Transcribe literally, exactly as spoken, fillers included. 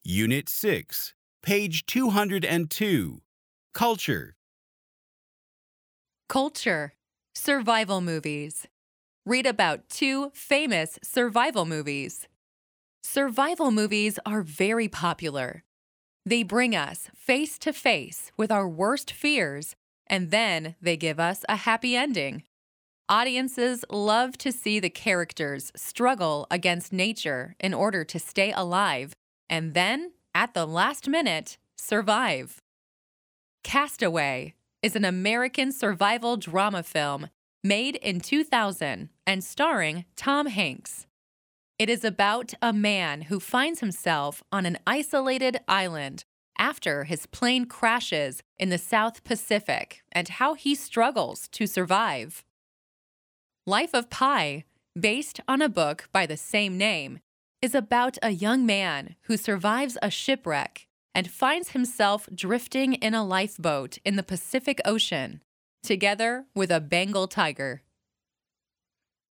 Unit six, page two hundred two. Culture. Culture. Survival movies. Read about two famous survival movies. Survival movies are very popular. They bring us face to face with our worst fears, and then they give us a happy ending. Audiences love to see the characters struggle against nature in order to stay alive, and then, at the last minute, survive. Castaway is an American survival drama film made in two thousand and starring Tom Hanks. It is about a man who finds himself on an isolated island after his plane crashes in the South Pacific and how he struggles to survive. Life of Pi, based on a book by the same name, is about a young man who survives a shipwreck and finds himself drifting in a lifeboat in the Pacific Ocean, together with a Bengal tiger.